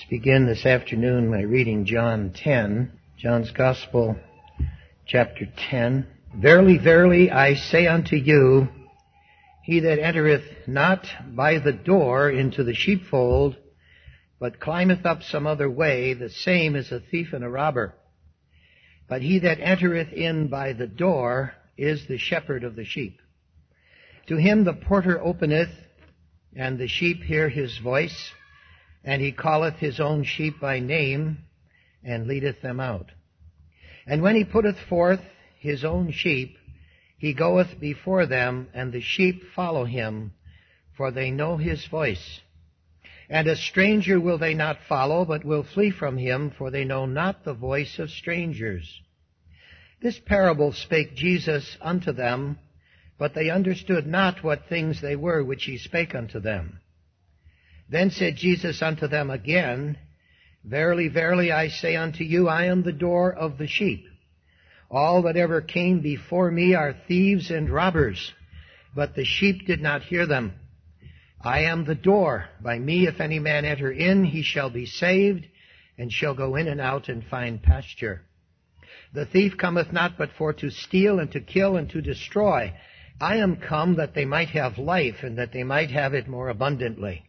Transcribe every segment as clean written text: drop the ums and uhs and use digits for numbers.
Begin this afternoon by reading John 10, John's Gospel, chapter 10. Verily, verily, I say unto you, he that entereth not by the door into the sheepfold, but climbeth up some other way, the same is a thief and a robber. But he that entereth in by the door is the shepherd of the sheep. To him the porter openeth, and the sheep hear his voice, and he calleth his own sheep by name, and leadeth them out. And when he putteth forth his own sheep, he goeth before them, and the sheep follow him, for they know his voice. And a stranger will they not follow, but will flee from him, for they know not the voice of strangers. This parable spake Jesus unto them, but they understood not what things they were which he spake unto them. Then said Jesus unto them again, Verily, verily, I say unto you, I am the door of the sheep. All that ever came before me are thieves and robbers, but the sheep did not hear them. I am the door. By me, if any man enter in, he shall be saved, and shall go in and out and find pasture. The thief cometh not but for to steal and to kill and to destroy. I am come that they might have life, and that they might have it more abundantly.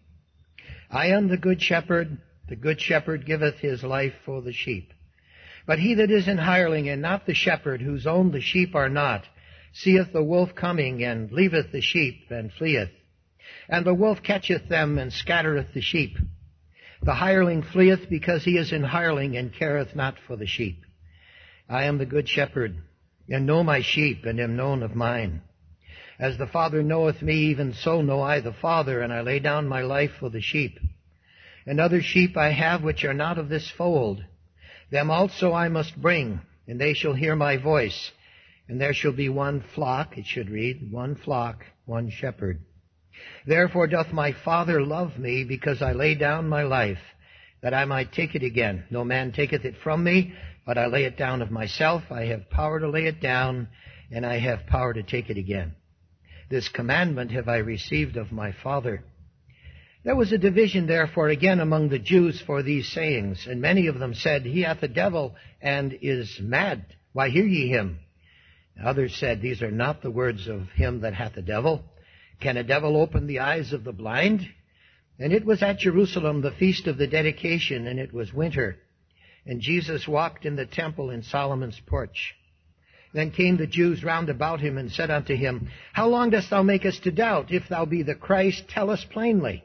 I am the good shepherd. The good shepherd giveth his life for the sheep. But he that is an hireling, and not the shepherd, whose own the sheep are not, seeth the wolf coming, and leaveth the sheep, and fleeth. And the wolf catcheth them, and scattereth the sheep. The hireling fleeth, because he is an hireling, and careth not for the sheep. I am the good shepherd, and know my sheep, and am known of mine. As the Father knoweth me, even so know I the Father, and I lay down my life for the sheep. And other sheep I have which are not of this fold. Them also I must bring, and they shall hear my voice. And there shall be one flock, it should read, one flock, one shepherd. Therefore doth my Father love me, because I lay down my life, that I might take it again. No man taketh it from me, but I lay it down of myself. I have power to lay it down, and I have power to take it again. This commandment have I received of my Father. There was a division therefore again among the Jews for these sayings, and many of them said, He hath a devil, and is mad. Why hear ye him? Others said, These are not the words of him that hath a devil. Can a devil open the eyes of the blind? And it was at Jerusalem the feast of the dedication, and it was winter. And Jesus walked in the temple in Solomon's porch. Then came the Jews round about him, and said unto him, How long dost thou make us to doubt? If thou be the Christ, tell us plainly.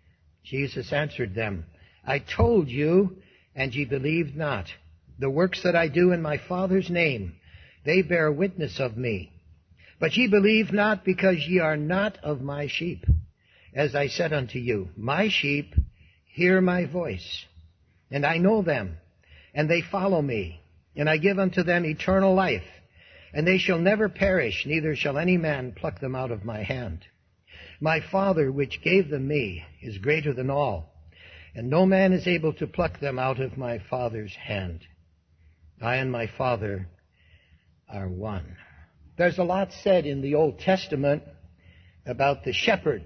Jesus answered them, I told you, and ye believed not. The works that I do in my Father's name, they bear witness of me. But ye believe not, because ye are not of my sheep. As I said unto you, my sheep hear my voice, and I know them, and they follow me, and I give unto them eternal life, and they shall never perish, neither shall any man pluck them out of my hand. My Father, which gave them me, is greater than all, and no man is able to pluck them out of my Father's hand. I and my Father are one. There's a lot said in the Old Testament about the shepherd,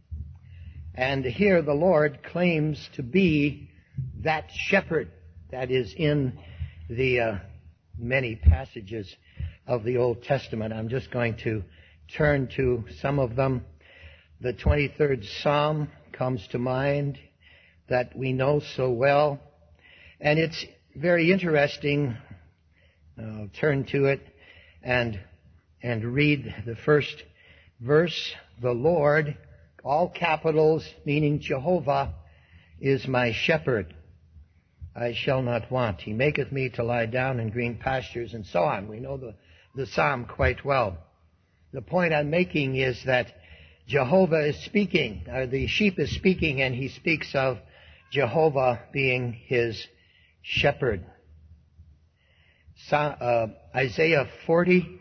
and here the Lord claims to be that shepherd that is in the many passages of the Old Testament. I'm just going to turn to some of them. The 23rd Psalm comes to mind that we know so well, and it's very interesting. I'll turn to it and read the first verse. The Lord, all capitals, meaning Jehovah, is my shepherd. I shall not want. He maketh me to lie down in green pastures, and so on. We know the psalm quite well. The point I'm making is that Jehovah is speaking, the sheep is speaking, and he speaks of Jehovah being his shepherd. Isaiah 40,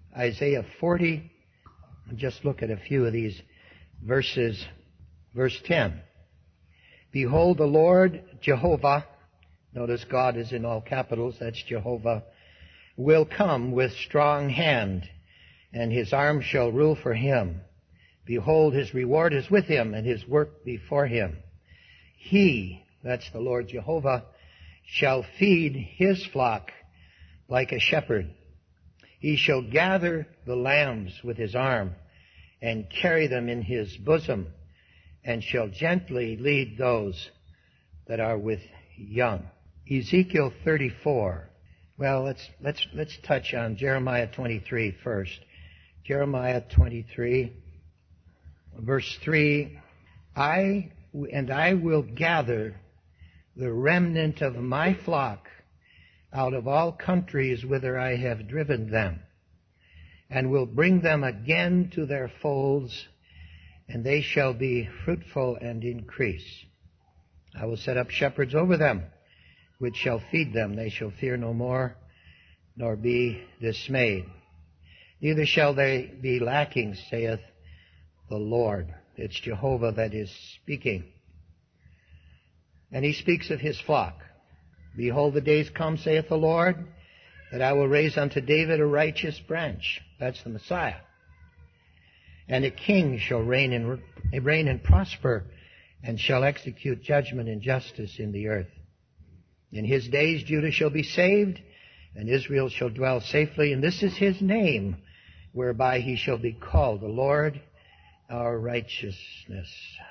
just look at a few of these verses. Verse 10. Behold, the Lord Jehovah, notice God is in all capitals, that's Jehovah, will come with strong hand, and his arm shall rule for him. Behold, his reward is with him, and his work before him. He that's the Lord Jehovah, shall feed his flock like a shepherd. He shall gather the lambs with his arm and carry them in his bosom, and shall gently lead those that are with young. Ezekiel 34. Well, let's touch on Jeremiah 23 first. Jeremiah 23, verse 3. I will gather the remnant of my flock out of all countries whither I have driven them, and will bring them again to their folds, and they shall be fruitful and increase. I will set up shepherds over them, which shall feed them. They shall fear no more, nor be dismayed. Neither shall they be lacking, saith the Lord. It's Jehovah that is speaking. And he speaks of his flock. Behold, the days come, saith the Lord, that I will raise unto David a righteous branch. That's the Messiah. And a king shall reign and prosper, and shall execute judgment and justice in the earth. In his days Judah shall be saved, and Israel shall dwell safely. And this is his name, whereby he shall be called, the Lord our righteousness.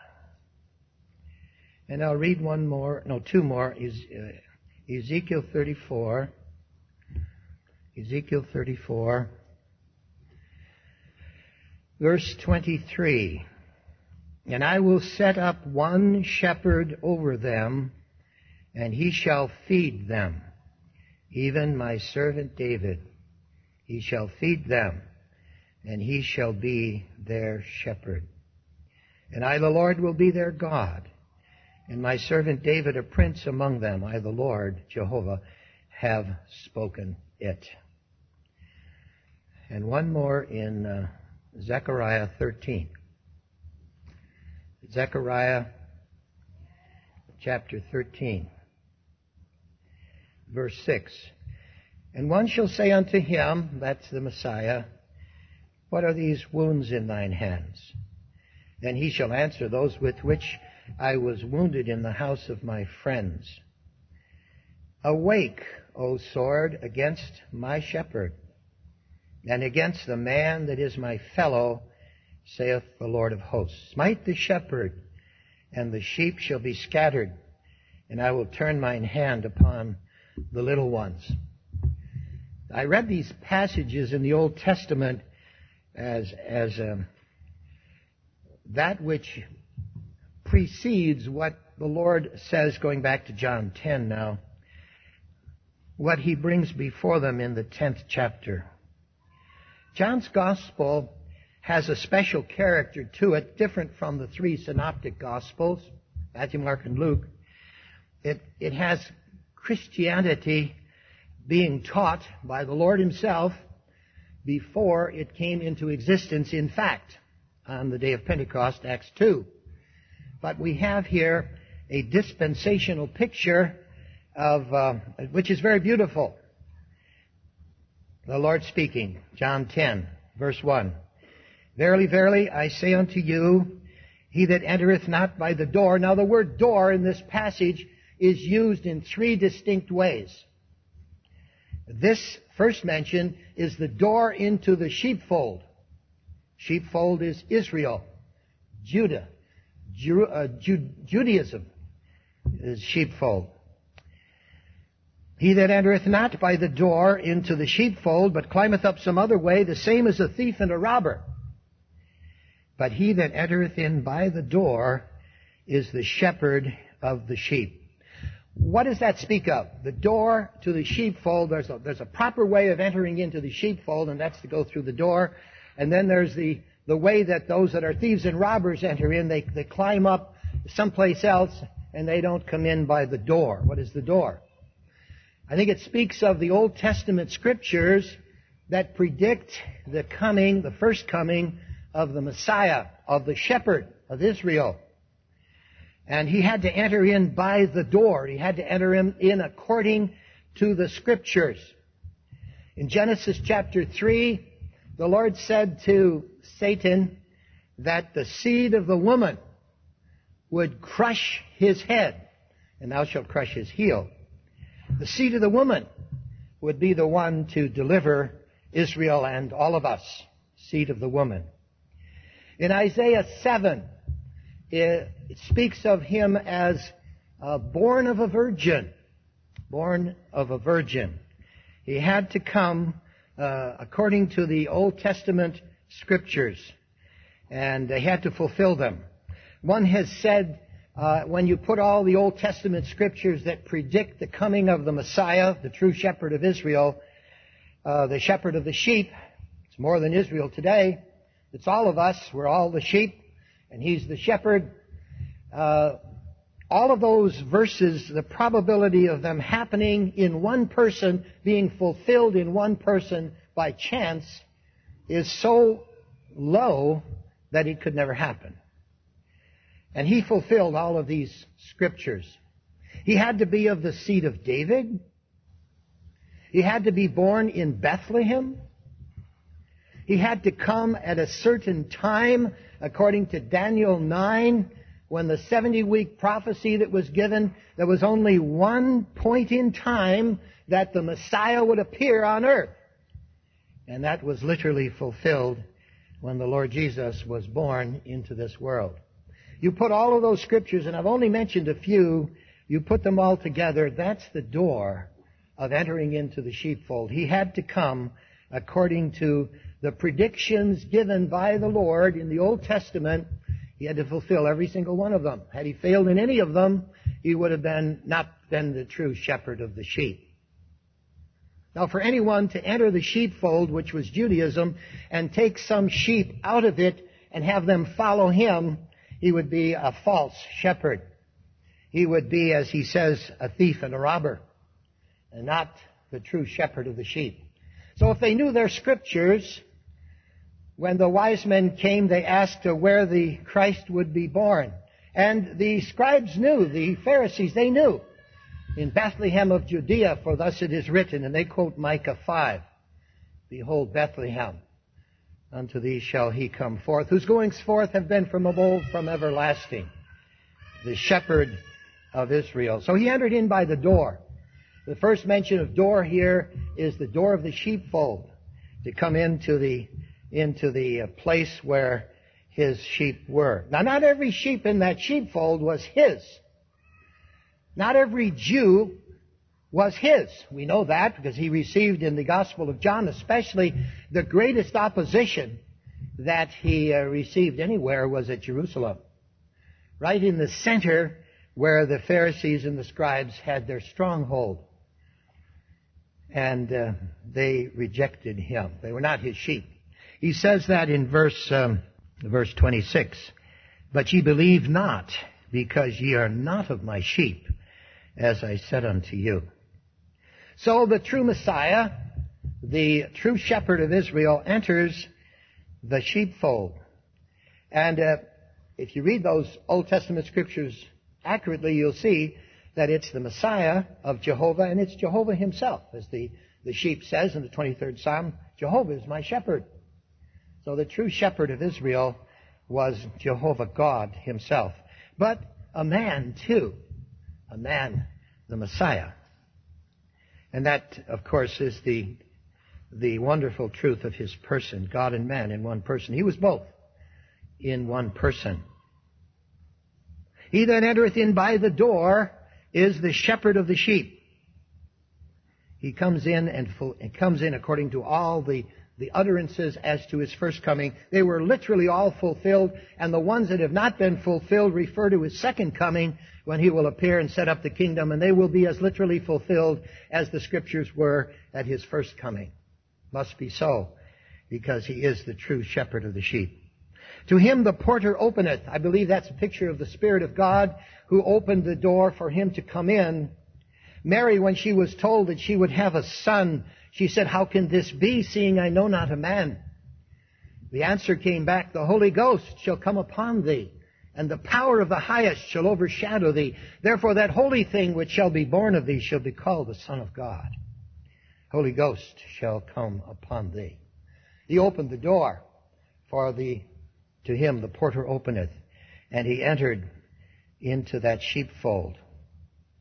And I'll read two more. Ezekiel 34. Ezekiel 34, verse 23. And I will set up one shepherd over them, and he shall feed them, even my servant David. He shall feed them, and he shall be their shepherd. And I, the Lord, will be their God, and my servant David a prince among them. I, the Lord, Jehovah, have spoken it. And one more in Zechariah 13. Zechariah chapter 13, verse 6. And one shall say unto him, that's the Messiah, what are these wounds in thine hands? Then he shall answer, those with which I was wounded in the house of my friends. Awake, O sword, against my shepherd, and against the man that is my fellow, saith the Lord of hosts. Smite the shepherd, and the sheep shall be scattered, and I will turn mine hand upon the little ones. I read these passages in the Old Testament as that which precedes what the Lord says, going back to John 10 now, what he brings before them in the 10th chapter. John's Gospel has a special character to it, different from the three synoptic Gospels, Matthew, Mark, and Luke. It has Christianity being taught by the Lord himself before it came into existence in fact on the day of Pentecost, Acts 2. But we have here a dispensational picture of which is very beautiful. The Lord speaking, John 10, verse 1. Verily, verily, I say unto you, he that entereth not by the door. Now the word door in this passage is used in three distinct ways. This first mention is the door into the sheepfold. Sheepfold is Israel, Judah. Judaism is sheepfold. He that entereth not by the door into the sheepfold, but climbeth up some other way, the same is a thief and a robber. But he that entereth in by the door is the shepherd of the sheep. What does that speak of? The door to the sheepfold, there's a proper way of entering into the sheepfold, and that's to go through the door. And then there's the way that those that are thieves and robbers enter in. They climb up someplace else, and they don't come in by the door. What is the door? I think it speaks of the Old Testament scriptures that predict the first coming of the Messiah, of the shepherd of Israel. And he had to enter in by the door. He had to enter in according to the scriptures. In Genesis chapter 3, the Lord said to Satan that the seed of the woman would crush his head. and thou shalt crush his heel. The seed of the woman would be the one to deliver Israel and all of us. Seed of the woman. In Isaiah 7, it speaks of him as born of a virgin. Born of a virgin. He had to come according to the Old Testament scriptures, and they had to fulfill them. One has said, when you put all the Old Testament scriptures that predict the coming of the Messiah, the true shepherd of Israel, the shepherd of the sheep, it's more than Israel today. It's all of us. We're all the sheep, and he's the shepherd. All of those verses, the probability of them happening in one person, being fulfilled in one person by chance, is so low that it could never happen. And he fulfilled all of these scriptures. He had to be of the seed of David. He had to be born in Bethlehem. He had to come at a certain time, according to Daniel 9, when the 70-week prophecy that was given, there was only one point in time that the Messiah would appear on earth. And that was literally fulfilled when the Lord Jesus was born into this world. You put all of those scriptures, and I've only mentioned a few, you put them all together, that's the door of entering into the sheepfold. He had to come according to the predictions given by the Lord in the Old Testament. He had to fulfill every single one of them. Had he failed in any of them, he would have not been the true shepherd of the sheep. Now, for anyone to enter the sheepfold, which was Judaism, and take some sheep out of it and have them follow him, he would be a false shepherd. He would be, as he says, a thief and a robber, and not the true shepherd of the sheep. So if they knew their scriptures, when the wise men came, they asked where the Christ would be born. And the scribes knew, the Pharisees, they knew. In Bethlehem of Judea, for thus it is written, and they quote Micah 5. Behold, Bethlehem, unto thee shall he come forth, whose goings forth have been from of old, from everlasting. The shepherd of Israel. So he entered in by the door. The first mention of door here is the door of the sheepfold, to come into the place where his sheep were. Now, not every sheep in that sheepfold was his. Not every Jew was his. We know that because he received in the Gospel of John especially the greatest opposition that he received anywhere was at Jerusalem. Right in the center where the Pharisees and the scribes had their stronghold. And they rejected him. They were not his sheep. He says that in verse 26. But ye believe not, because ye are not of my sheep, as I said unto you. So the true Messiah, the true shepherd of Israel, enters the sheepfold. And if you read those Old Testament scriptures accurately, you'll see that it's the Messiah of Jehovah, and it's Jehovah himself. As the sheep says in the 23rd Psalm, Jehovah is my shepherd. So the true shepherd of Israel was Jehovah God himself. But a man too. A man, the Messiah. And that, of course, is the wonderful truth of his person, God and man in one person. He was both in one person. He that entereth in by the door is the shepherd of the sheep. He comes in and comes in according to all the utterances as to his first coming. They were literally all fulfilled, and the ones that have not been fulfilled refer to his second coming, when he will appear and set up the kingdom, and they will be as literally fulfilled as the scriptures were at his first coming. Must be so, because he is the true shepherd of the sheep. To him the porter openeth. I believe that's a picture of the Spirit of God who opened the door for him to come in. Mary, when she was told that she would have a son, she said, how can this be, seeing I know not a man? The answer came back, the Holy Ghost shall come upon thee, and the power of the highest shall overshadow thee. Therefore that holy thing which shall be born of thee shall be called the Son of God. Holy Ghost shall come upon thee. He opened the door to him the porter openeth, and he entered into that sheepfold.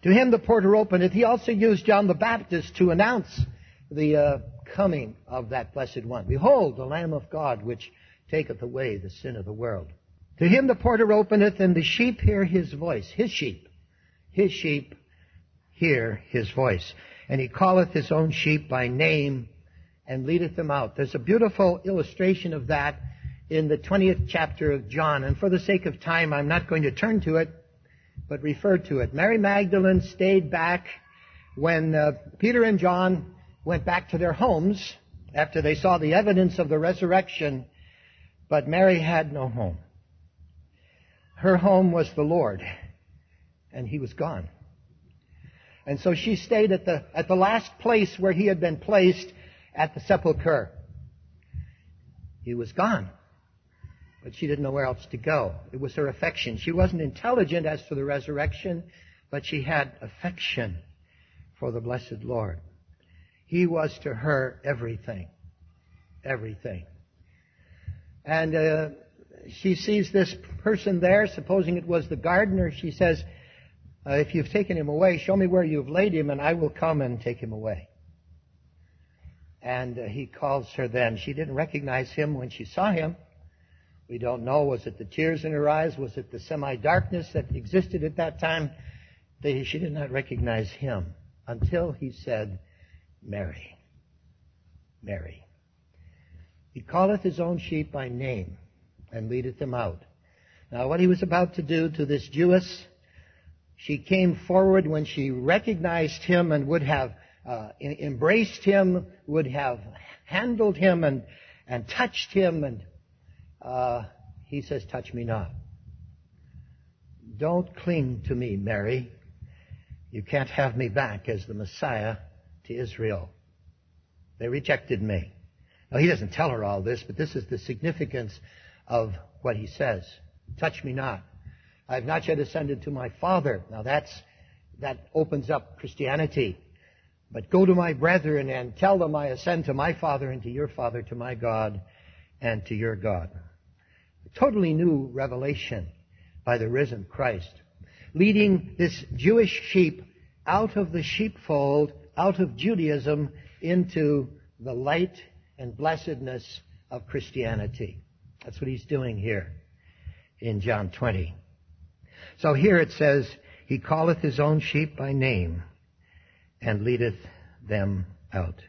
To him the porter openeth. He also used John the Baptist to announce the coming of that blessed one. Behold, the Lamb of God, which taketh away the sin of the world. To him the porter openeth, and the sheep hear his voice. His sheep hear his voice. And he calleth his own sheep by name, and leadeth them out. There's a beautiful illustration of that in the 20th chapter of John. And for the sake of time, I'm not going to turn to it, but refer to it. Mary Magdalene stayed back when Peter and John went back to their homes after they saw the evidence of the resurrection, but Mary had no home. Her home was the Lord, and he was gone. And so she stayed at the last place where he had been placed, at the sepulchre. He was gone, but she didn't know where else to go. It was her affection. She wasn't intelligent as to the resurrection, but she had affection for the blessed Lord. He was to her everything. Everything. And she sees this person there, supposing it was the gardener. She says, if you've taken him away, show me where you've laid him, and I will come and take him away. And he calls her then. She didn't recognize him when she saw him. We don't know. Was it the tears in her eyes? Was it the semi-darkness that existed at that time? She did not recognize him until he said, Mary. Mary. He calleth his own sheep by name and leadeth them out. Now what he was about to do to this Jewess, she came forward when she recognized him and would have embraced him, would have handled him and touched him. And he says, touch me not. Don't cling to me, Mary. You can't have me back as the Messiah to Israel. They rejected me. Now, he doesn't tell her all this, but this is the significance of what he says. Touch me not. I have not yet ascended to my Father. Now, that opens up Christianity. But go to my brethren and tell them I ascend to my Father and to your Father, to my God and to your God. A totally new revelation by the risen Christ, leading this Jewish sheep out of the sheepfold, out of Judaism, into the light and blessedness of Christianity. That's what he's doing here in John 20. So here it says, he calleth his own sheep by name and leadeth them out.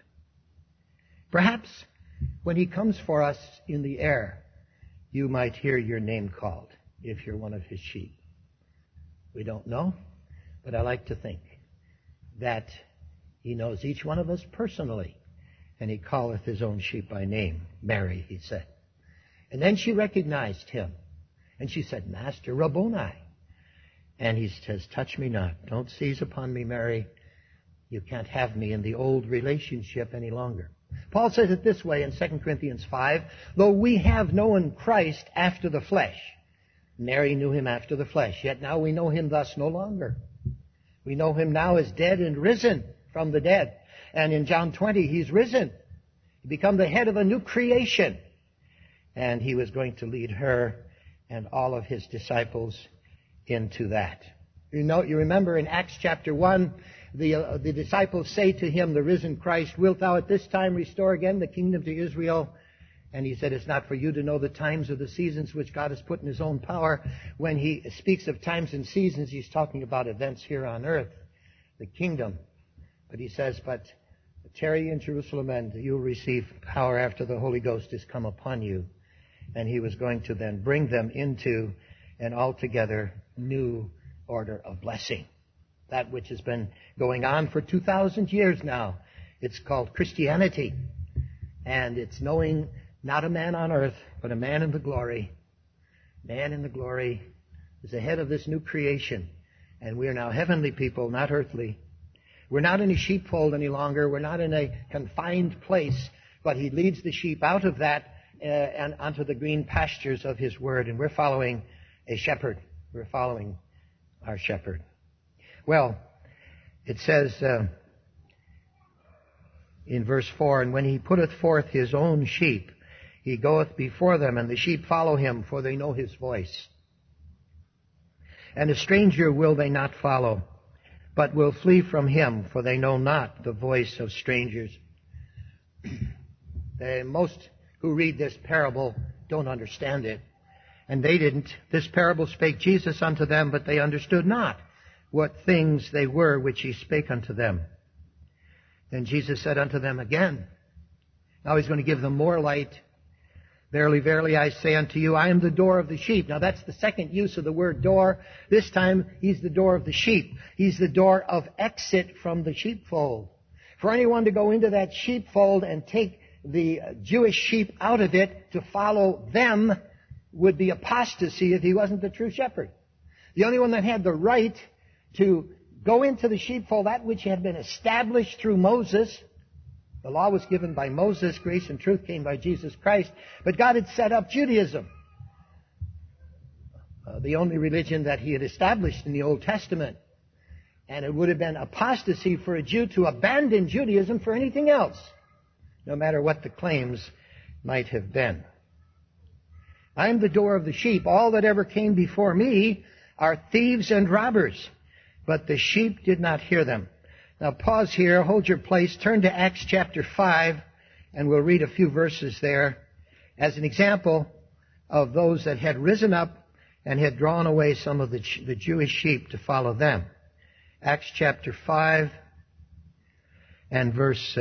Perhaps when he comes for us in the air, you might hear your name called if you're one of his sheep. We don't know, but I like to think that he knows each one of us personally, and he calleth his own sheep by name. Mary, he said. And then she recognized him, and she said, Master, Rabboni. And he says, touch me not. Don't seize upon me, Mary. You can't have me in the old relationship any longer. Paul says it this way in 2 Corinthians 5, though we have known Christ after the flesh. Mary knew him after the flesh, yet now we know him thus no longer. We know him now as dead and risen from the dead. And in John 20, he's risen. He become the head of a new creation. And he was going to lead her and all of his disciples into that. You remember in Acts chapter 1, the disciples say to him, the risen Christ, wilt thou at this time restore again the kingdom to Israel? And he said, it's not for you to know the times or the seasons which God has put in his own power. When he speaks of times and seasons, he's talking about events here on earth, the kingdom. But he says, but tarry in Jerusalem and you'll receive power after the Holy Ghost has come upon you. And he was going to then bring them into an altogether new order of blessing. That which has been going on for 2,000 years now. It's called Christianity. And it's knowing not a man on earth, but a man in the glory. Man in the glory is the head of this new creation. And we are now heavenly people, not earthly. We're not in a sheepfold any longer. We're not in a confined place. But he leads the sheep out of that and onto the green pastures of his word. And we're following a shepherd. We're following our shepherd. Well, it says in verse 4, and when he putteth forth his own sheep, he goeth before them, and the sheep follow him, for they know his voice. And a stranger will they not follow, but will flee from him, for they know not the voice of strangers. Most who read this parable don't understand it. And they didn't. This parable spake Jesus unto them, but they understood not what things they were which he spake unto them. Then Jesus said unto them again. Now he's going to give them more light. Verily, verily, I say unto you, I am the door of the sheep. Now that's the second use of the word door. This time, he's the door of the sheep. He's the door of exit from the sheepfold. For anyone to go into that sheepfold and take the Jewish sheep out of it to follow them would be apostasy if he wasn't the true shepherd. The only one that had the right to go into the sheepfold, that which had been established through Moses. The law was given by Moses. Grace and truth came by Jesus Christ. But God had set up Judaism, the only religion that he had established in the Old Testament. And it would have been apostasy for a Jew to abandon Judaism for anything else, no matter what the claims might have been. I am the door of the sheep. All that ever came before me are thieves and robbers, but the sheep did not hear them. Now pause here, hold your place, turn to Acts chapter 5, and we'll read a few verses there as an example of those that had risen up and had drawn away some of the Jewish sheep to follow them. Acts chapter 5 and verse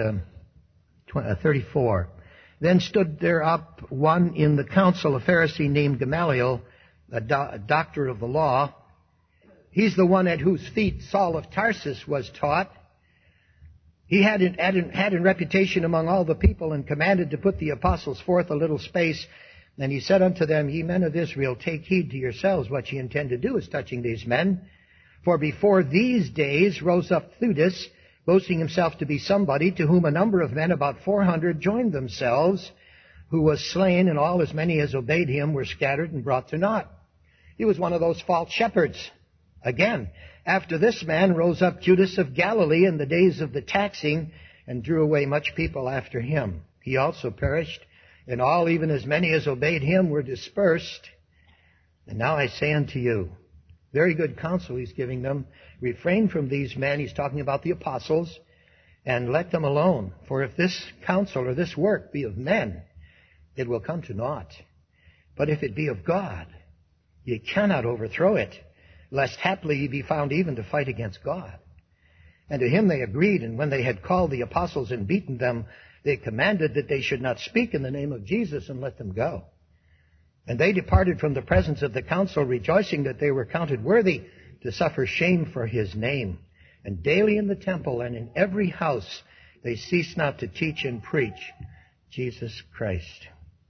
34. Then stood there up one in the council, a Pharisee named Gamaliel, a doctor of the law. He's the one at whose feet Saul of Tarsus was taught. He had in reputation among all the people, and commanded to put the apostles forth a little space. And he said unto them, Ye men of Israel, take heed to yourselves what ye intend to do as touching these men. For before these days rose up Theudas, boasting himself to be somebody, to whom a number of men, about 400, joined themselves, who was slain, and all as many as obeyed him were scattered and brought to naught. He was one of those false shepherds. Again, after this man rose up Judas of Galilee in the days of the taxing, and drew away much people after him. He also perished, and all, even as many as obeyed him, were dispersed. And now I say unto you, very good counsel he's giving them, refrain from these men, he's talking about the apostles, and let them alone. For if this counsel or this work be of men, it will come to naught. But if it be of God, ye cannot overthrow it, lest haply ye be found even to fight against God. And to him they agreed, and when they had called the apostles and beaten them, they commanded that they should not speak in the name of Jesus, and let them go. And they departed from the presence of the council, rejoicing that they were counted worthy to suffer shame for his name. And daily in the temple and in every house they ceased not to teach and preach Jesus Christ.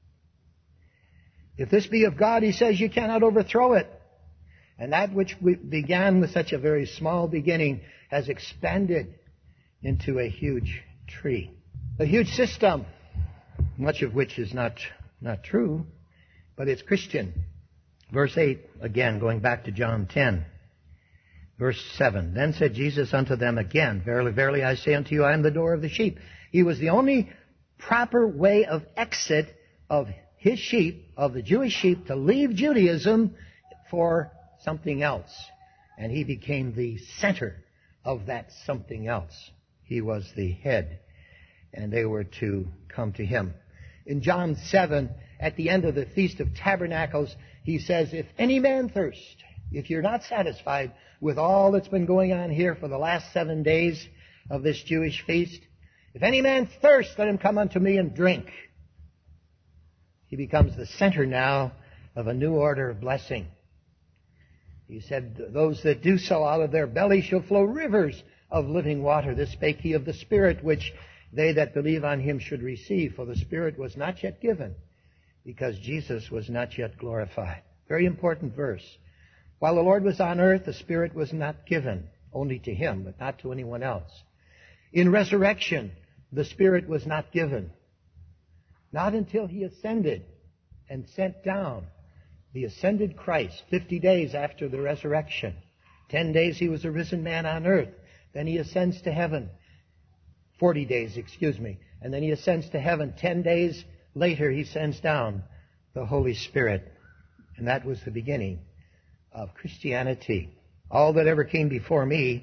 If this be of God, he says, you cannot overthrow it. And that which began with such a very small beginning has expanded into a huge tree. A huge system, much of which is not true, but it's Christian. Verse 8, again, going back to John 10. Verse 7, Then said Jesus unto them again, Verily, verily, I say unto you, I am the door of the sheep. He was the only proper way of exit of his sheep, of the Jewish sheep, to leave Judaism for something else. And he became the center of that something else. He was the head, and they were to come to him. In John 7, at the end of the Feast of Tabernacles, he says, if any man thirst, if you're not satisfied with all that's been going on here for the last 7 days of this Jewish feast, if any man thirst, let him come unto me and drink. He becomes the center now of a new order of blessing. He said, those that do so, out of their belly shall flow rivers of living water. This spake he of the Spirit, which they that believe on him should receive. For the Spirit was not yet given, because Jesus was not yet glorified. Very important verse. While the Lord was on earth, the Spirit was not given, only to him, but not to anyone else. In resurrection, the Spirit was not given. Not until he ascended and sent down the ascended Christ 50 days after the resurrection. 10 days he was a risen man on earth. Then he ascends to heaven. 40 days, and then he ascends to heaven. 10 days later he sends down the Holy Spirit. And that was the beginning of Christianity. All that ever came before me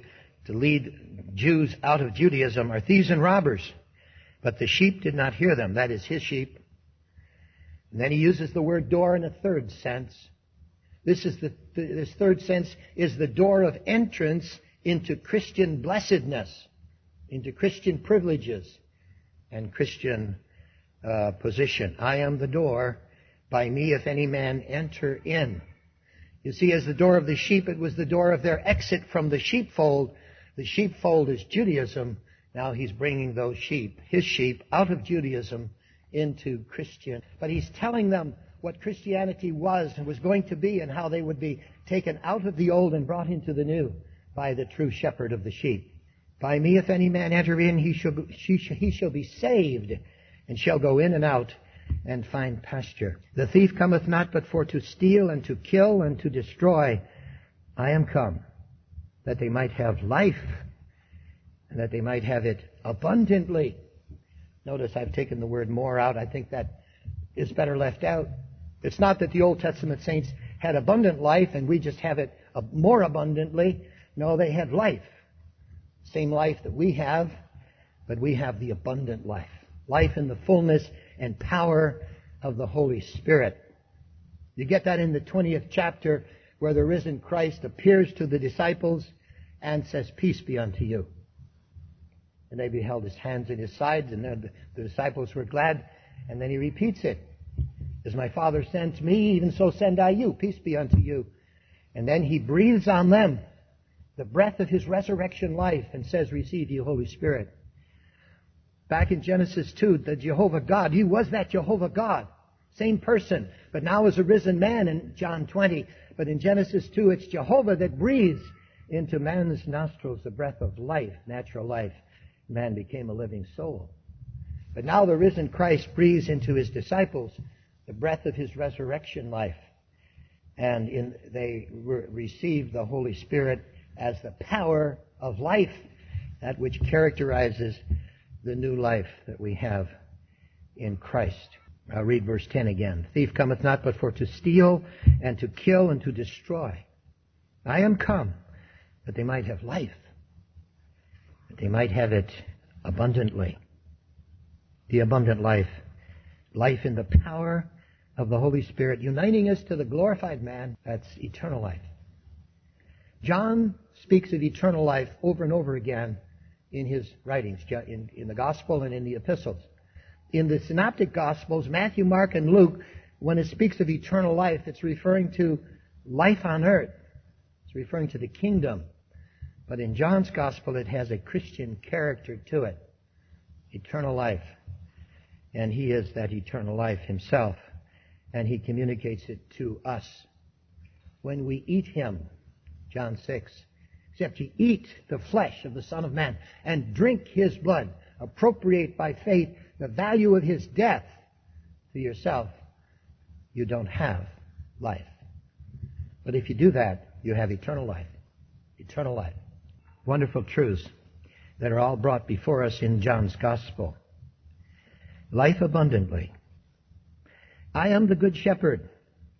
to lead Jews out of Judaism are thieves and robbers. But the sheep did not hear them. That is his sheep. And then he uses the word door in a third sense. This third sense is the door of entrance into Christian blessedness, into Christian privileges and Christian position. I am the door. By me, if any man enter in. You see, as the door of the sheep, it was the door of their exit from the sheepfold. The sheepfold is Judaism. Now he's bringing those sheep, his sheep, out of Judaism into Christian. But he's telling them what Christianity was and was going to be and how they would be taken out of the old and brought into the new by the true shepherd of the sheep. By me, if any man enter in, he shall be saved and shall go in and out and find pasture. The thief cometh not but for to steal and to kill and to destroy. I am come that they might have life and that they might have it abundantly. Notice I've taken the word more out. I think that is better left out. It's not that the Old Testament saints had abundant life and we just have it more abundantly. No, they had life. Same life that we have, but we have the abundant life. Life in the fullness and power of the Holy Spirit. You get that in the 20th chapter where the risen Christ appears to the disciples and says, peace be unto you. And they beheld his hands and his sides, and the disciples were glad. And then he repeats it. As my Father sent me, even so send I you. Peace be unto you. And then he breathes on them the breath of his resurrection life and says, receive ye Holy Spirit. Back in Genesis 2, the Jehovah God, he was that Jehovah God. Same person, but now as a risen man in John 20. But in Genesis 2, it's Jehovah that breathes into man's nostrils the breath of life, natural life. Man became a living soul. But now the risen Christ breathes into his disciples the breath of his resurrection life. And they receive the Holy Spirit as the power of life, that which characterizes the new life that we have in Christ. I'll read verse 10 again. Thief cometh not but for to steal and to kill and to destroy. I am come that they might have life, that they might have it abundantly. The abundant life. Life in the power of the Holy Spirit, uniting us to the glorified man. That's eternal life. John speaks of eternal life over and over again in his writings, in the Gospel and in the epistles. In the Synoptic Gospels, Matthew, Mark, and Luke, when it speaks of eternal life, it's referring to life on earth. It's referring to the kingdom. But in John's Gospel, it has a Christian character to it. Eternal life. And he is that eternal life himself. And he communicates it to us. When we eat him, John 6, except ye eat the flesh of the Son of Man and drink his blood, appropriate by faith the value of his death to yourself, you don't have life. But if you do that, you have eternal life. Eternal life. Wonderful truths that are all brought before us in John's Gospel. Life abundantly. I am the good shepherd.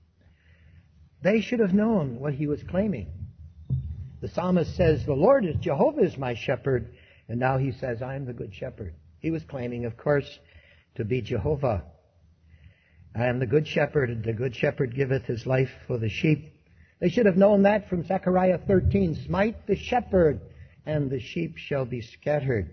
They should have known what he was claiming. The psalmist says, the Lord is Jehovah is my shepherd. And now he says, I am the good shepherd. He was claiming, of course, to be Jehovah. I am the good shepherd, and the good shepherd giveth his life for the sheep. They should have known that from Zechariah 13. Smite the shepherd, and the sheep shall be scattered.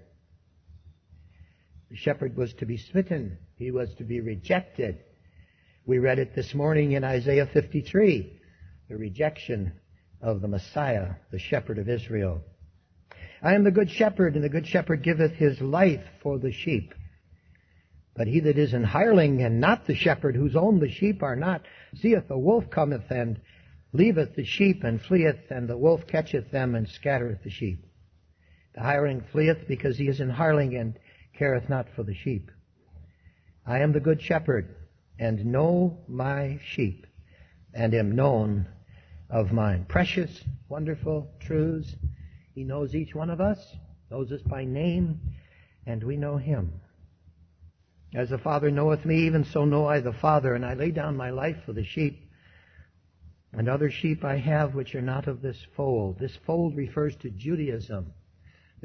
The shepherd was to be smitten. He was to be rejected. We read it this morning in Isaiah 53, the rejection of the Messiah, the shepherd of Israel. I am the good shepherd, and the good shepherd giveth his life for the sheep. But he that is an hireling, and not the shepherd, whose own the sheep are not, seeth the wolf cometh, and leaveth the sheep, and fleeth, and the wolf catcheth them, and scattereth the sheep. The hireling fleeth, because he is an hireling, and careth not for the sheep. I am the good shepherd, and know my sheep, and am known of mine. Precious, wonderful truths. He knows each one of us, knows us by name, and we know him. As the Father knoweth me, even so know I the Father, and I lay down my life for the sheep. And other sheep I have which are not of this fold. This fold refers to Judaism.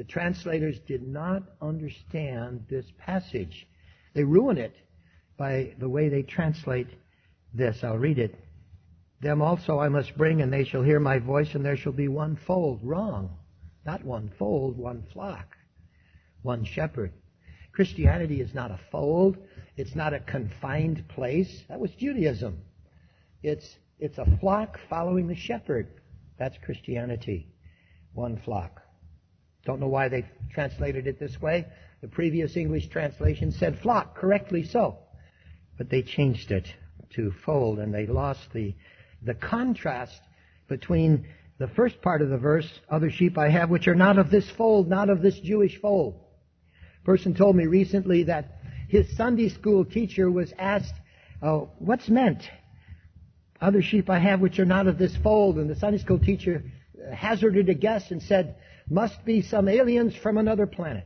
The translators did not understand this passage. They ruin it by the way they translate this. I'll read it. Them also I must bring, and they shall hear my voice, and there shall be one fold. Wrong. Not one fold, one flock. One shepherd. Christianity is not a fold. It's not a confined place. That was Judaism. It's a flock following the shepherd. That's Christianity. One flock. Don't know why they translated it this way. The previous English translation said flock, correctly so. But they changed it to fold, and they lost the contrast between the first part of the verse, other sheep I have which are not of this fold, not of this Jewish fold. A person told me recently that his Sunday school teacher was asked, what's meant? Other sheep I have which are not of this fold. And the Sunday school teacher hazarded a guess and said, must be some aliens from another planet.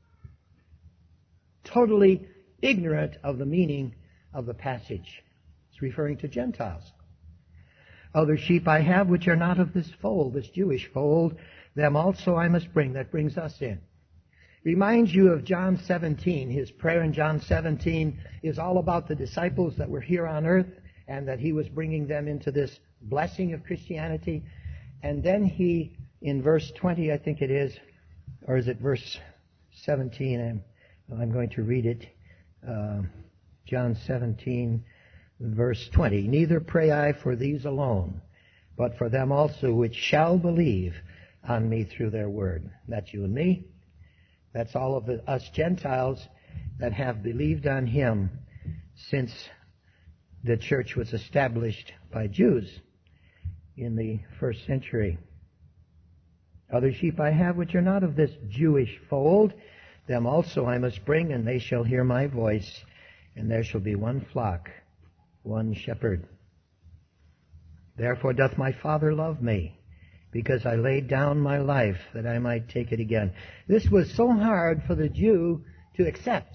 Totally ignorant of the meaning of the passage. It's referring to Gentiles. Other sheep I have which are not of this fold, this Jewish fold, them also I must bring. That brings us in. Reminds you of John 17. His prayer in John 17 is all about the disciples that were here on earth and that he was bringing them into this blessing of Christianity. And then he, in verse 20, I think it is, or is it verse 17? I'm going to read it. John 17, verse 20. Neither pray I for these alone, but for them also which shall believe on me through their word. That's you and me. That's all of us Gentiles that have believed on him since the church was established by Jews in the first century. Other sheep I have which are not of this Jewish fold, them also I must bring, and they shall hear my voice, and there shall be one flock, one shepherd. Therefore doth my Father love me, because I laid down my life that I might take it again. This was so hard for the Jew to accept.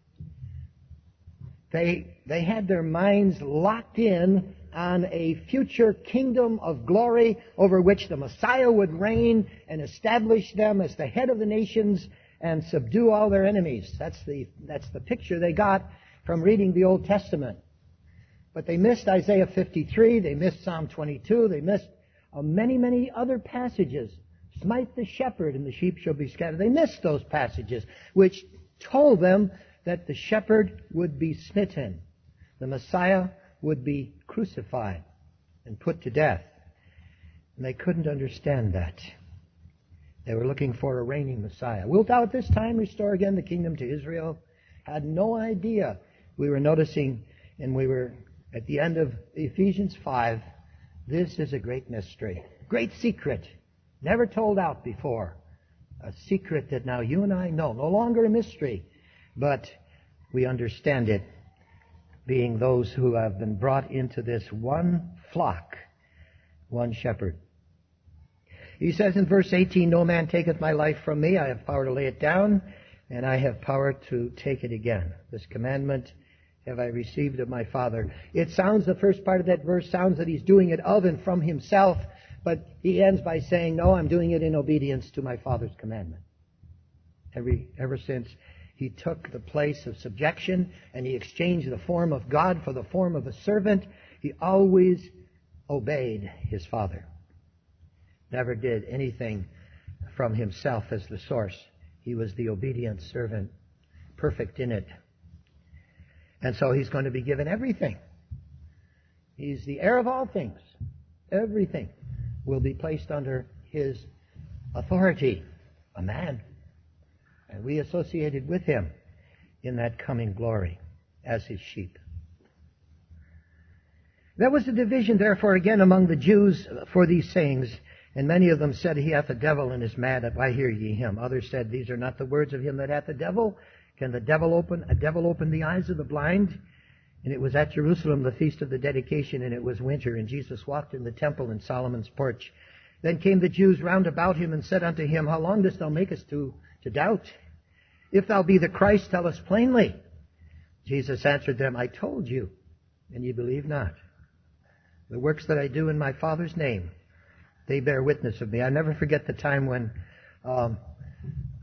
They had their minds locked in on a future kingdom of glory over which the Messiah would reign and establish them as the head of the nations and subdue all their enemies. That's the picture they got from reading the Old Testament. But they missed Isaiah 53, they missed Psalm 22, they missed many, many other passages. Smite the shepherd and the sheep shall be scattered. They missed those passages which told them that the shepherd would be smitten. The Messiah would be crucified and put to death. And they couldn't understand that. They were looking for a reigning Messiah. Wilt thou at this time restore again the kingdom to Israel? Had no idea. We were noticing, and we were at the end of Ephesians 5, this is a great mystery. Great secret. Never told out before. A secret that now you and I know. No longer a mystery. But we understand it, being those who have been brought into this one flock, one shepherd. He says in verse 18, no man taketh my life from me. I have power to lay it down, and I have power to take it again. This commandment have I received of my Father. It sounds, the first part of that verse sounds that he's doing it of and from himself, but he ends by saying, no, I'm doing it in obedience to my Father's commandment. Ever since he took the place of subjection and he exchanged the form of God for the form of a servant, he always obeyed his Father. Never did anything from himself as the source. He was the obedient servant, perfect in it. And so he's going to be given everything. He's the heir of all things. Everything will be placed under his authority. A man. And we associated with him in that coming glory as his sheep. There was a division, therefore, again among the Jews for these sayings. And many of them said, he hath a devil and is mad. Why hear ye him? Others said, these are not the words of him that hath a devil. Can a devil open the eyes of the blind? And it was at Jerusalem, the feast of the dedication, and it was winter, and Jesus walked in the temple in Solomon's porch. Then came the Jews round about him and said unto him, how long dost thou make us to doubt? If thou be the Christ, tell us plainly. Jesus answered them, I told you, and ye believe not. The works that I do in my Father's name, they bear witness of me. I never forget the time when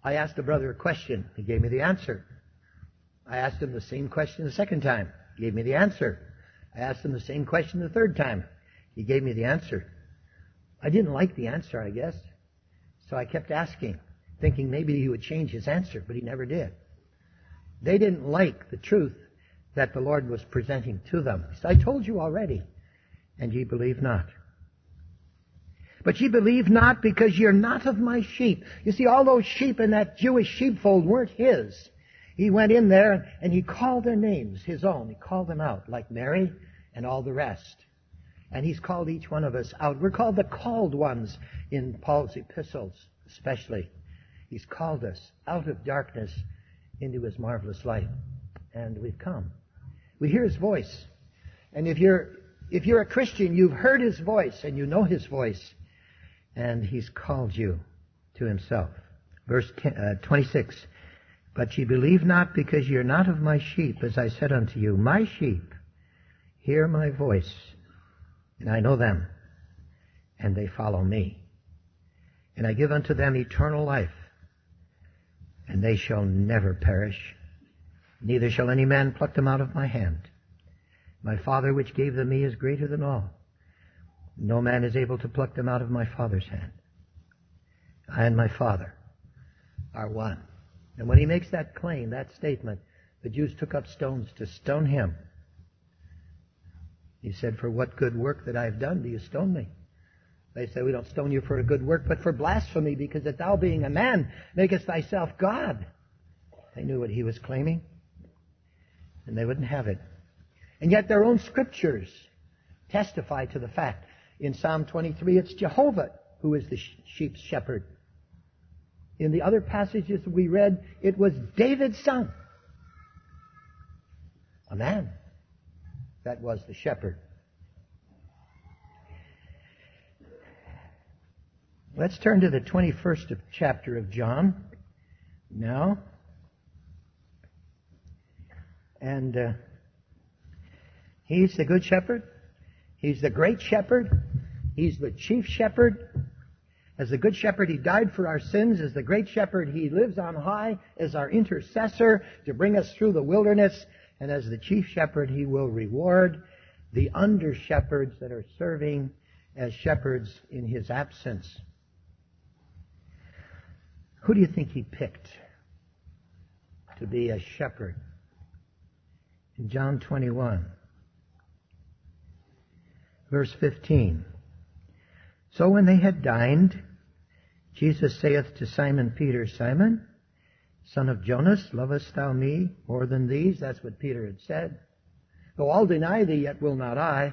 I asked a brother a question. He gave me the answer. I asked him the same question the second time. He gave me the answer. I asked him the same question the third time. He gave me the answer. I didn't like the answer, I guess. So I kept asking, thinking maybe he would change his answer, but he never did. They didn't like the truth that the Lord was presenting to them. He said, I told you already, and ye believe not. But ye believe not because you're not of my sheep. You see, all those sheep in that Jewish sheepfold weren't his. He went in there and he called their names, his own. He called them out, like Mary and all the rest. And he's called each one of us out. We're called the called ones in Paul's epistles, especially. He's called us out of darkness into his marvelous light. And we've come. We hear his voice. And if you're a Christian, you've heard his voice and you know his voice. And he's called you to himself. Verse 26. But ye believe not because ye are not of my sheep, as I said unto you. My sheep hear my voice, and I know them, and they follow me. And I give unto them eternal life, and they shall never perish, neither shall any man pluck them out of my hand. My Father which gave them me is greater than all. No man is able to pluck them out of my Father's hand. I and my Father are one. And when he makes that claim, that statement, the Jews took up stones to stone him. He said, for what good work that I have done do you stone me? They say, we don't stone you for a good work, but for blasphemy, because that thou being a man makest thyself God. They knew what he was claiming, and they wouldn't have it. And yet their own scriptures testify to the fact. In Psalm 23, it's Jehovah who is the sheep's shepherd. In the other passages we read, it was David's son, a man, that was the shepherd. Let's turn to the 21st chapter of John now. And he's the good shepherd. He's the great shepherd. He's the chief shepherd. As the good shepherd, he died for our sins. As the great shepherd, he lives on high as our intercessor to bring us through the wilderness. And as the chief shepherd, he will reward the under-shepherds that are serving as shepherds in his absence. Who do you think he picked to be a shepherd? In John 21, verse 15. So when they had dined, Jesus saith to Simon Peter, Simon, son of Jonas, lovest thou me more than these? That's what Peter had said. Though all deny thee, yet will not I.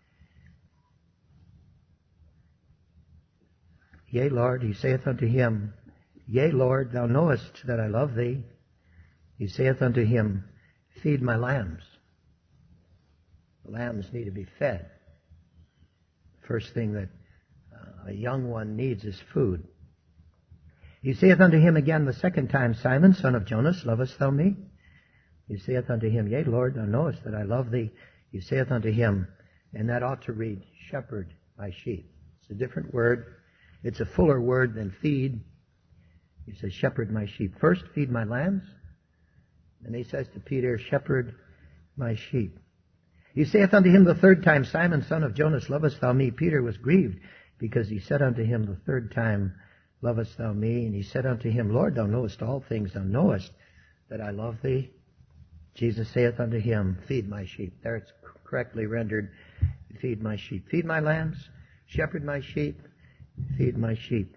Yea, Lord, he saith unto him, Yea, Lord, thou knowest that I love thee. He saith unto him, Feed my lambs. The lambs need to be fed. First thing that a young one needs is food. He saith unto him again the second time, Simon, son of Jonas, lovest thou me? He saith unto him, Yea, Lord, thou knowest that I love thee. He saith unto him, and that ought to read, Shepherd my sheep. It's a different word. It's a fuller word than feed. He says, Shepherd my sheep. First, feed my lambs. And he says to Peter, Shepherd my sheep. He saith unto him the third time, Simon, son of Jonas, lovest thou me? Peter was grieved, because he said unto him the third time, Lovest thou me? And he said unto him, Lord, thou knowest all things. Thou knowest that I love thee. Jesus saith unto him, Feed my sheep. There it's correctly rendered, Feed my sheep. Feed my lambs, shepherd my sheep, feed my sheep.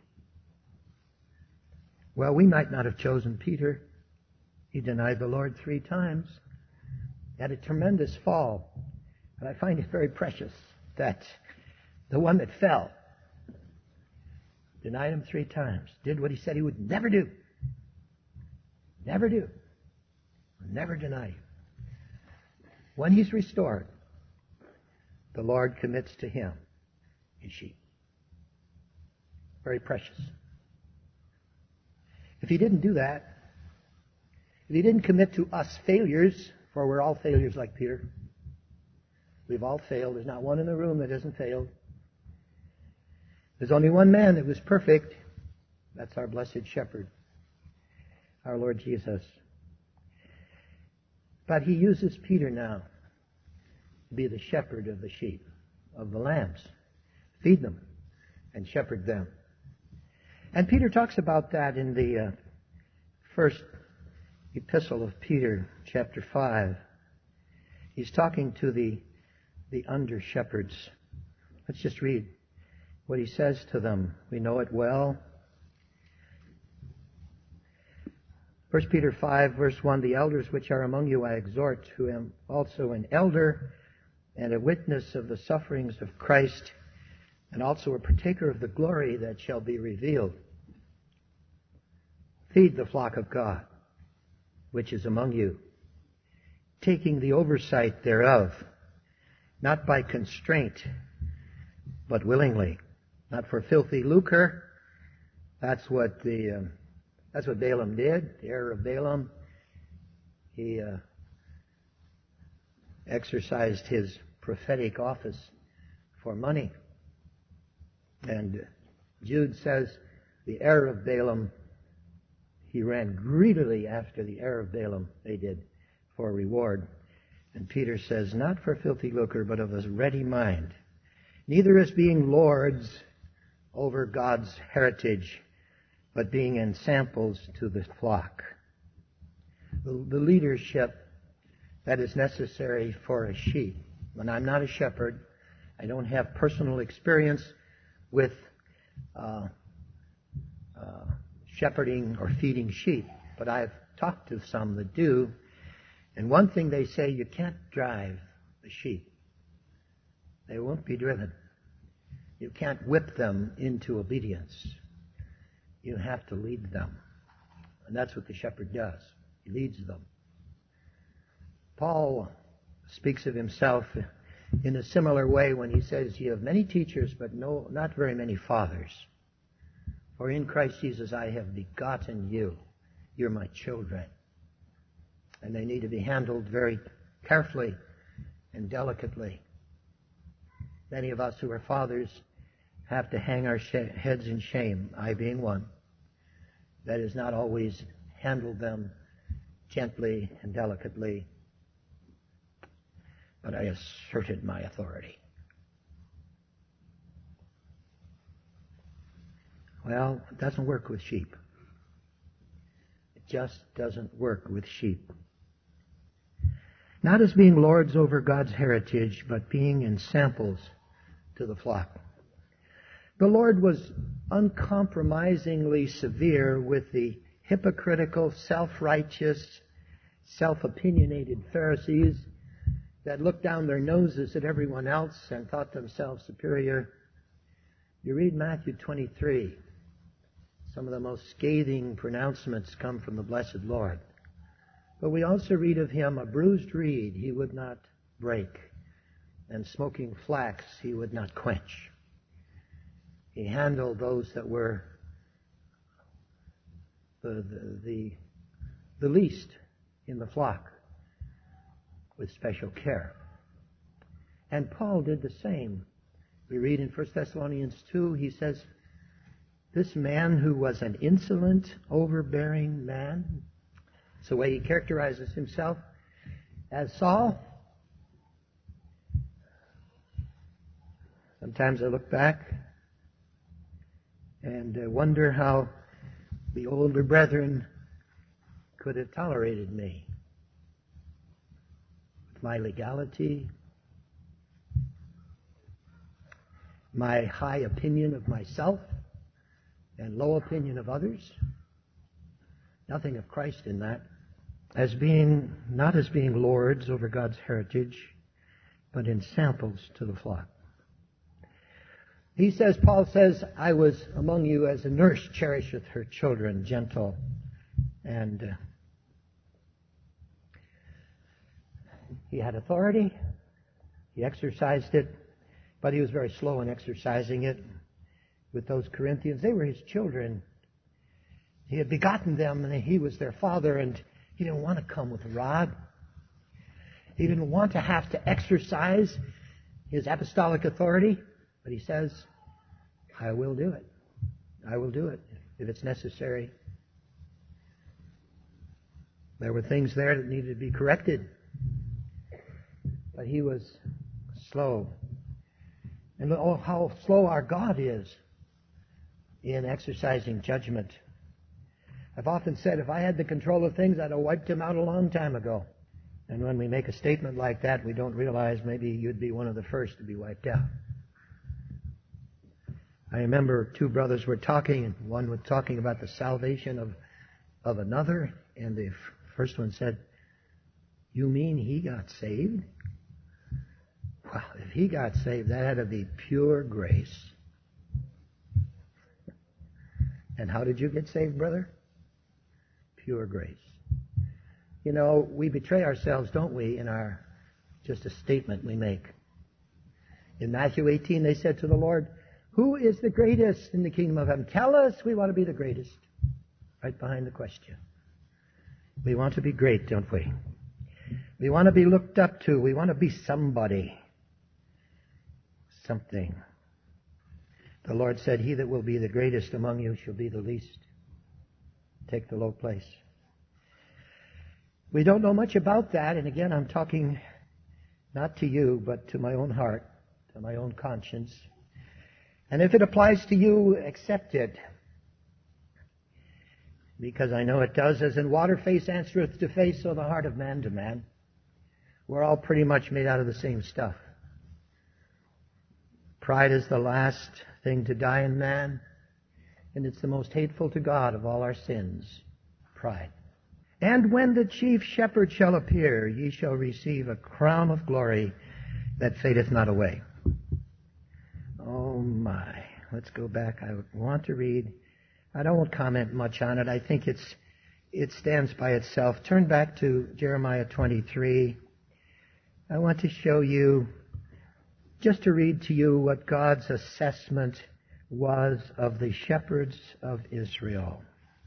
Well, we might not have chosen Peter. He denied the Lord 3 times. Had a tremendous fall. And I find it very precious that the one that fell denied him 3 times, did what he said he would never do. Never do. Never deny him. When he's restored, the Lord commits to him his sheep. Very precious. If he didn't do that, if he didn't commit to us failures, for we're all failures like Peter. We've all failed. There's not one in the room that hasn't failed. There's only one man that was perfect. That's our blessed shepherd. our Lord Jesus. But he uses Peter now to be the shepherd of the sheep, of the lambs. Feed them and shepherd them. And Peter talks about that in the first epistle of Peter, chapter 5. He's talking to the under-shepherds. Let's just read what he says to them. We know it well. 1 Peter 5, verse 1, the elders which are among you I exhort, who am also an elder and a witness of the sufferings of Christ, and also a partaker of the glory that shall be revealed. Feed the flock of God, which is among you, taking the oversight thereof, not by constraint, but willingly, not for filthy lucre. That's what Balaam did, the heir of Balaam. He exercised his prophetic office for money. And Jude says the heir of Balaam, he ran greedily after the heir of Balaam, they did, for reward. And Peter says, not for filthy lucre, but of a ready mind, neither as being lords over God's heritage, but being ensamples to the flock. The leadership that is necessary for a sheep. When I'm not a shepherd, I don't have personal experience with shepherding or feeding sheep, but I've talked to some that do, and one thing they say, you can't drive the sheep. They won't be driven. You can't whip them into obedience. You have to lead them. And that's what the shepherd does. He leads them. Paul speaks of himself in a similar way when he says, you have many teachers, but not very many fathers. For in Christ Jesus I have begotten you. You're my children. And they need to be handled very carefully and delicately. Many of us who are fathers have to hang our heads in shame, I being one, that has not always handled them gently and delicately, but I asserted my authority. Well, it doesn't work with sheep. It just doesn't work with sheep. Not as being lords over God's heritage, but being ensamples to the flock. The Lord was uncompromisingly severe with the hypocritical, self-righteous, self-opinionated Pharisees that looked down their noses at everyone else and thought themselves superior. You read Matthew 23. Some of the most scathing pronouncements come from the blessed Lord. But we also read of him, a bruised reed he would not break, and smoking flax he would not quench. He handled those that were the least in the flock with special care. And Paul did the same. We read in 1 Thessalonians 2, he says, this man who was an insolent, overbearing man, it's the way he characterizes himself as Saul. Sometimes I look back and wonder how the older brethren could have tolerated me with my legality, my high opinion of myself, and low opinion of others. Nothing of Christ in that. Not as being lords over God's heritage, but in samples to the flock. Paul says, I was among you as a nurse cherisheth her children, gentle. And he had authority. He exercised it, but he was very slow in exercising it. With those Corinthians, they were his children. He had begotten them, and he was their father, and he didn't want to come with a rod. He didn't want to have to exercise his apostolic authority, but he says, I will do it. I will do it if it's necessary. There were things there that needed to be corrected. But he was slow. And oh, how slow our God is in exercising judgment. I've often said if I had the control of things, I'd have wiped him out a long time ago. And when we make a statement like that, we don't realize maybe you'd be one of the first to be wiped out. I remember two brothers were talking, and one was talking about the salvation of another, and the first one said, "You mean he got saved?" Well, if he got saved, that had to be pure grace. And how did you get saved, brother? Pure grace. You know, we betray ourselves, don't we, in our just a statement we make. In Matthew 18, they said to the Lord, "Who is the greatest in the kingdom of heaven? Tell us, we want to be the greatest." Right behind the question. We want to be great, don't we? We want to be looked up to. We want to be somebody. Something. The Lord said, "He that will be the greatest among you shall be the least. Take the low place." We don't know much about that, and again, I'm talking not to you, but to my own heart, to my own conscience. And if it applies to you, accept it. Because I know it does. As in water face answereth to face, so the heart of man to man. We're all pretty much made out of the same stuff. Pride is the last thing to die in man, and it's the most hateful to God of all our sins. Pride. "And when the chief shepherd shall appear, ye shall receive a crown of glory that fadeth not away." Oh my. Let's go back. I want to read. I don't comment much on it. I think it stands by itself. Turn back to Jeremiah 23. I want to show you, just to read to you what God's assessment was of the shepherds of Israel.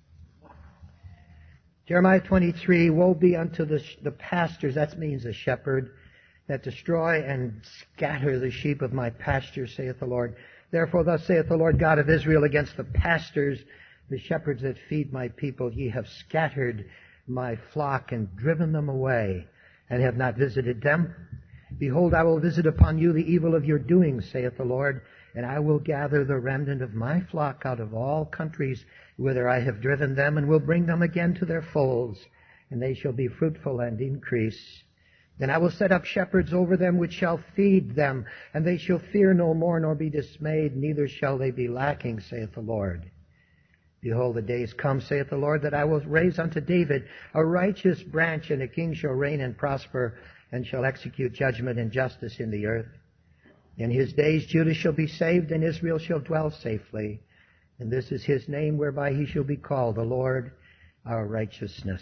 Jeremiah 23, "Woe be unto the pastors," that means the shepherd, "that destroy and scatter the sheep of my pasture, saith the Lord. Therefore thus saith the Lord God of Israel against the pastors, the shepherds that feed my people. Ye have scattered my flock and driven them away, and have not visited them. Behold, I will visit upon you the evil of your doings, saith the Lord, and I will gather the remnant of my flock out of all countries whither I have driven them, and will bring them again to their folds, and they shall be fruitful and increase. Then I will set up shepherds over them which shall feed them, and they shall fear no more nor be dismayed, neither shall they be lacking, saith the Lord. Behold, the days come, saith the Lord, that I will raise unto David a righteous branch, and a king shall reign and prosper, and shall execute judgment and justice in the earth. In his days Judah shall be saved, and Israel shall dwell safely. And this is his name whereby he shall be called, the Lord our righteousness."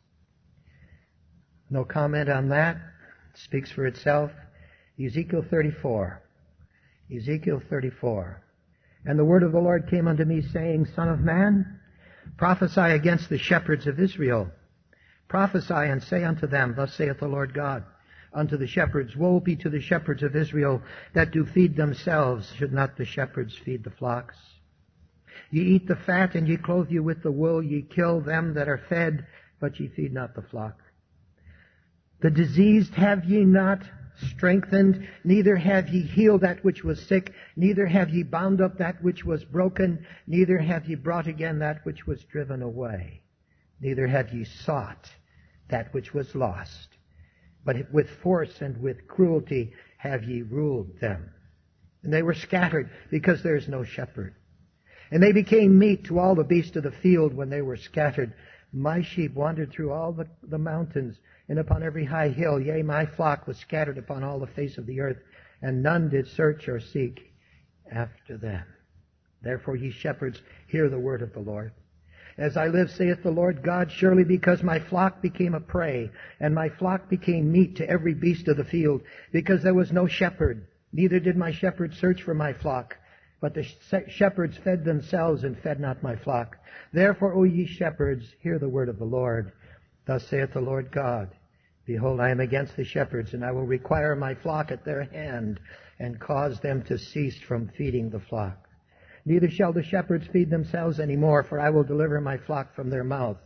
No comment on that. It speaks for itself. Ezekiel 34. Ezekiel 34. "And the word of the Lord came unto me, saying, Son of man, prophesy against the shepherds of Israel. Prophesy and say unto them, Thus saith the Lord God, unto the shepherds, Woe be to the shepherds of Israel that do feed themselves. Should not the shepherds feed the flocks? Ye eat the fat, and ye clothe you with the wool. Ye kill them that are fed, but ye feed not the flock. The diseased have ye not strengthened, neither have ye healed that which was sick, neither have ye bound up that which was broken, neither have ye brought again that which was driven away, neither have ye sought that which was lost. But with force and with cruelty have ye ruled them. And they were scattered, because there is no shepherd. And they became meat to all the beasts of the field when they were scattered. My sheep wandered through all the mountains, and upon every high hill. Yea, my flock was scattered upon all the face of the earth, and none did search or seek after them. Therefore, ye shepherds, hear the word of the Lord. As I live, saith the Lord God, surely because my flock became a prey, and my flock became meat to every beast of the field, because there was no shepherd, neither did my shepherds search for my flock, but the shepherds fed themselves and fed not my flock. Therefore, O ye shepherds, hear the word of the Lord. Thus saith the Lord God, Behold, I am against the shepherds, and I will require my flock at their hand, and cause them to cease from feeding the flock. Neither shall the shepherds feed themselves any more, for I will deliver my flock from their mouth,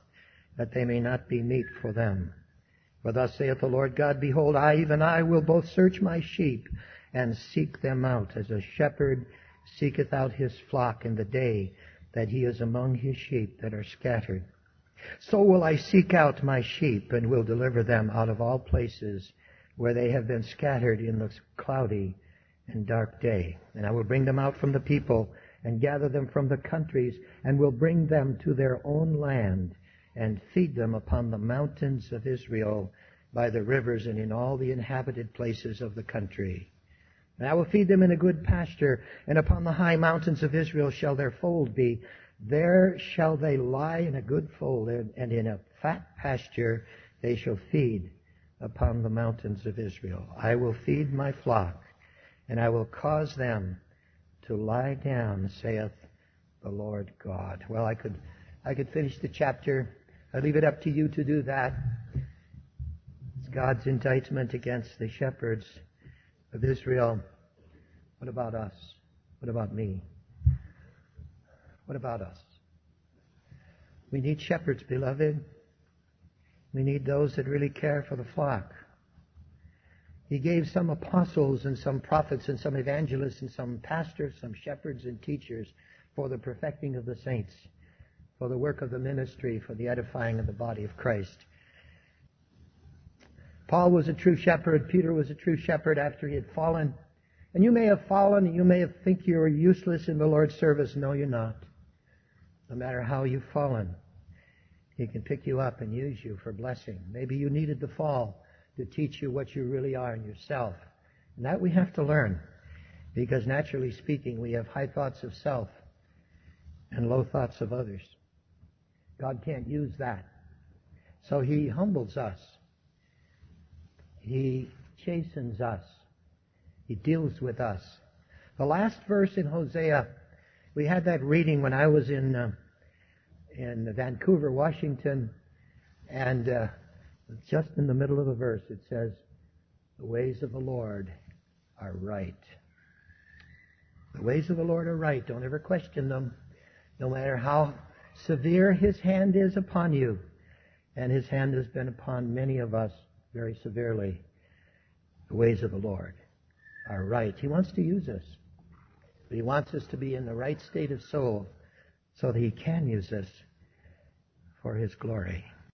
that they may not be meat for them. For thus saith the Lord God, Behold, I, even I, will both search my sheep, and seek them out, as a shepherd seeketh out his flock in the day that he is among his sheep that are scattered. So will I seek out my sheep, and will deliver them out of all places where they have been scattered in the cloudy and dark day. And I will bring them out from the people, and gather them from the countries, and will bring them to their own land, and feed them upon the mountains of Israel, by the rivers, and in all the inhabited places of the country. And I will feed them in a good pasture, and upon the high mountains of Israel shall their fold be. There shall they lie in a good fold, and in a fat pasture they shall feed upon the mountains of Israel. I will feed my flock, and I will cause them to lie down, saith the Lord God. Well, I could finish the chapter. I leave it up to you to do that. It's God's indictment against the shepherds of Israel. What about us? What about me? What about us? We need shepherds, beloved. We need those that really care for the flock. He gave some apostles and some prophets and some evangelists and some pastors, some shepherds and teachers for the perfecting of the saints, for the work of the ministry, for the edifying of the body of Christ. Paul was a true shepherd. Peter was a true shepherd after he had fallen. And you may have fallen, and you may have think you're useless in the Lord's service. No, you're not. No matter how you've fallen, He can pick you up and use you for blessing. Maybe you needed the fall to teach you what you really are in yourself. And that we have to learn, because naturally speaking, we have high thoughts of self and low thoughts of others. God can't use that. So He humbles us. He chastens us. He deals with us. The last verse in Hosea, we had that reading when I was in Vancouver, Washington, and just in the middle of the verse it says, "The ways of the Lord are right." The ways of the Lord are right. Don't ever question them, no matter how severe His hand is upon you. And His hand has been upon many of us very severely. The ways of the Lord are right. He wants to use us. But He wants us to be in the right state of soul so that He can use us for His glory.